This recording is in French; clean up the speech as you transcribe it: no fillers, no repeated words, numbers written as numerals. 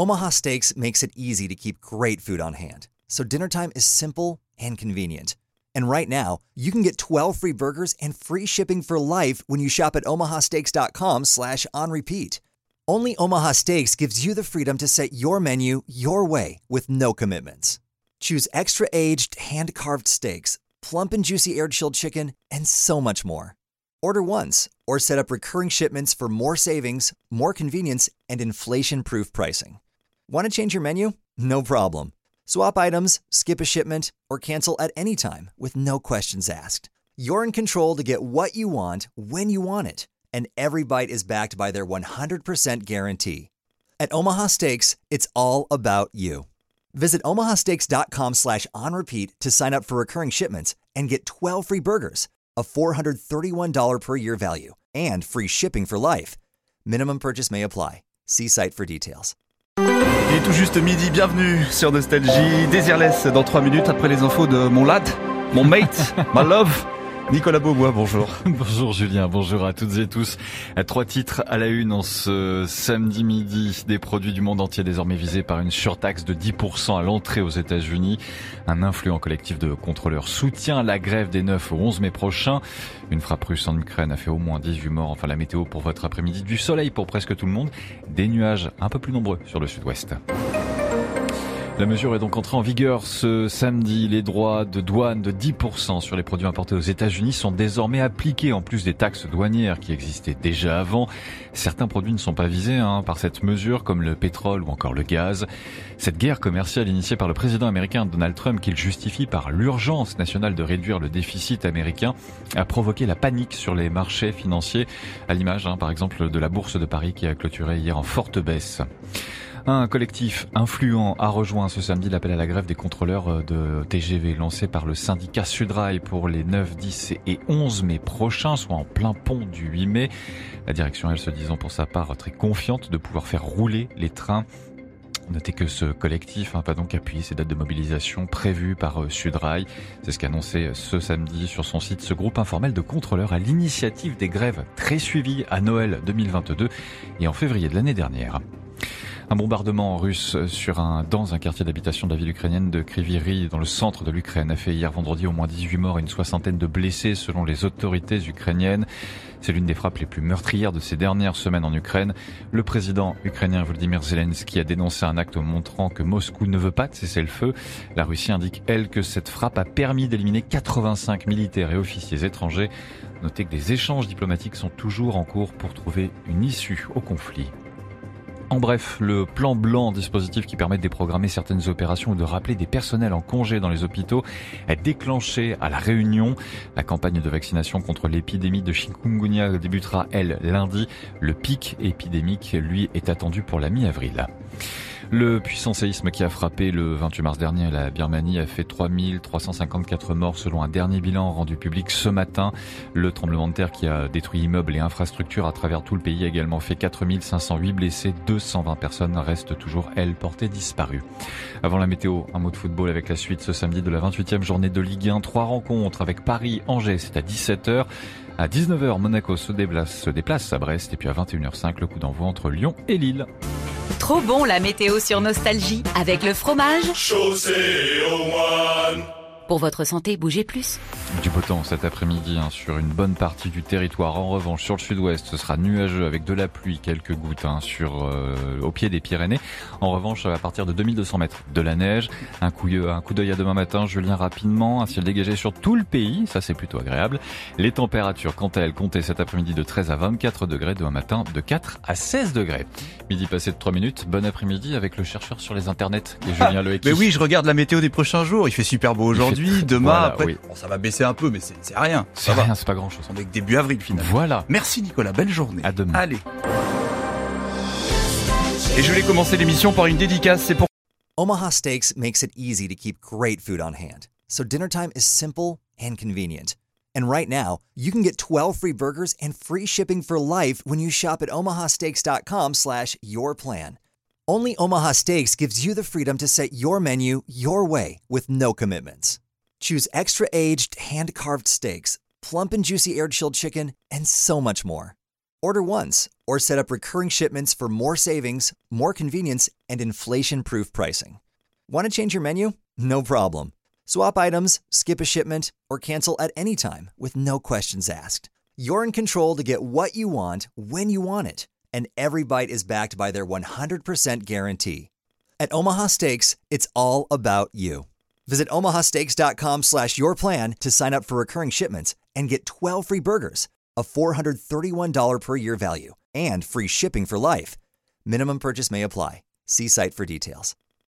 Omaha Steaks makes it easy to keep great food on hand, so dinner time is simple and convenient. And right now, you can get 12 free burgers and free shipping for life when you shop at omahasteaks.com/onrepeat. Only Omaha Steaks gives you the freedom to set your menu your way with no commitments. Choose extra-aged, hand-carved steaks, plump and juicy air-chilled chicken, and so much more. Order once or set up recurring shipments for more savings, more convenience, and inflation-proof pricing. Want to change your menu? No problem. Swap items, skip a shipment, or cancel at any time with no questions asked. You're in control to get what you want when you want it, and every bite is backed by their 100% guarantee. At Omaha Steaks, it's all about you. Visit omahasteaks.com/onrepeat to sign up for recurring shipments and get 12 free burgers, a $431 per year value, and free shipping for life. Minimum purchase may apply. See site for details. Il est tout juste midi, bienvenue sur Nostalgie. Désirless dans 3 minutes après les infos de mon lad, mon mate, my love, Nicolas Beaubois, bonjour. Bonjour Julien, bonjour à toutes et tous. 3 titres à la une en ce samedi midi. Des produits du monde entier désormais visés par une surtaxe de 10% à l'entrée aux États-Unis. Un influent collectif de contrôleurs soutient la grève des 9 au 11 mai prochain. Une frappe russe en Ukraine a fait au moins 18 morts. Enfin, la météo pour votre après-midi, du soleil pour presque tout le monde. Des nuages un peu plus nombreux sur le sud-ouest. La mesure est donc entrée en vigueur ce samedi. Les droits de douane de 10% sur les produits importés aux États-Unis sont désormais appliqués en plus des taxes douanières qui existaient déjà avant. Certains produits ne sont pas visés par cette mesure, comme le pétrole ou encore le gaz. Cette guerre commerciale initiée par le président américain Donald Trump, qu'il justifie par l'urgence nationale de réduire le déficit américain, a provoqué la panique sur les marchés financiers, à l'image par exemple de la bourse de Paris qui a clôturé hier en forte baisse. Un collectif influent a rejoint ce samedi l'appel à la grève des contrôleurs de TGV lancé par le syndicat Sudrail pour les 9, 10 et 11 mai prochains, soit en plein pont du 8 mai. La direction, elle, se disant pour sa part très confiante de pouvoir faire rouler les trains. Notez que ce collectif va donc appuyer ces dates de mobilisation prévues par Sudrail. C'est ce qu'a annoncé ce samedi sur son site ce groupe informel de contrôleurs à l'initiative des grèves très suivies à Noël 2022 et en février de l'année dernière. Un bombardement russe dans un quartier d'habitation de la ville ukrainienne de Kryvyi Rih, dans le centre de l'Ukraine, a fait hier vendredi au moins 18 morts et une soixantaine de blessés selon les autorités ukrainiennes. C'est l'une des frappes les plus meurtrières de ces dernières semaines en Ukraine. Le président ukrainien Volodymyr Zelensky a dénoncé un acte montrant que Moscou ne veut pas de cessez-le-feu. La Russie indique, elle, que cette frappe a permis d'éliminer 85 militaires et officiers étrangers. Notez que des échanges diplomatiques sont toujours en cours pour trouver une issue au conflit. En bref, le plan blanc, dispositif qui permet de déprogrammer certaines opérations ou de rappeler des personnels en congé dans les hôpitaux, est déclenché à La Réunion. La campagne de vaccination contre l'épidémie de chikungunya débutera, elle, lundi. Le pic épidémique, lui, est attendu pour la mi-avril. Le puissant séisme qui a frappé le 28 mars dernier la Birmanie a fait 3354 morts selon un dernier bilan rendu public ce matin. Le tremblement de terre qui a détruit immeubles et infrastructures à travers tout le pays a également fait 4508 blessés. 220 personnes restent toujours, elles, portées disparues. Avant la météo, un mot de football avec la suite ce samedi de la 28e journée de Ligue 1. 3 rencontres avec Paris-Angers, c'est à 17h. À 19h, Monaco se déplace à Brest. Et puis à 21h05, le coup d'envoi entre Lyon et Lille. Trop bon la météo sur Nostalgie avec le fromage Chaussée au One. Pour votre santé, bougez plus. Du beau temps cet après-midi sur une bonne partie du territoire. En revanche, sur le sud-ouest, ce sera nuageux avec de la pluie, quelques gouttes au pied des Pyrénées. En revanche, à partir de 2200 mètres, de la neige. Un coup d'œil à demain matin, Julien, rapidement. Un ciel dégagé sur tout le pays, ça c'est plutôt agréable. Les températures, quant à elles, comptaient cet après-midi de 13 à 24 degrés, demain matin de 4 à 16 degrés. Midi passé de 3 minutes, bon après-midi avec le chercheur sur les internets et Julien Loeki. Mais oui, je regarde la météo des prochains jours, il fait super beau aujourd'hui. Demain, voilà, après, oui. Bon, ça va baisser un peu, mais c'est rien. C'est rien, c'est pas grand chose. On est que début avril finalement. Voilà. Merci Nicolas, belle journée. À demain. Allez. Et je voulais commencer l'émission par une dédicace, c'est pour Omaha Steaks makes it easy to keep great food on hand, so dinner time is simple and convenient. And right now, you can get 12 free burgers and free shipping for life when you shop at omahasteaks.com/yourplan. Only Omaha Steaks gives you the freedom to set your menu your way with no commitments. Choose extra-aged, hand-carved steaks, plump and juicy air-chilled chicken, and so much more. Order once or set up recurring shipments for more savings, more convenience, and inflation-proof pricing. Want to change your menu? No problem. Swap items, skip a shipment, or cancel at any time with no questions asked. You're in control to get what you want when you want it, and every bite is backed by their 100% guarantee. At Omaha Steaks, it's all about you. Visit omahasteaks.com/yourplan to sign up for recurring shipments and get 12 free burgers, a $431 per year value, and free shipping for life. Minimum purchase may apply. See site for details.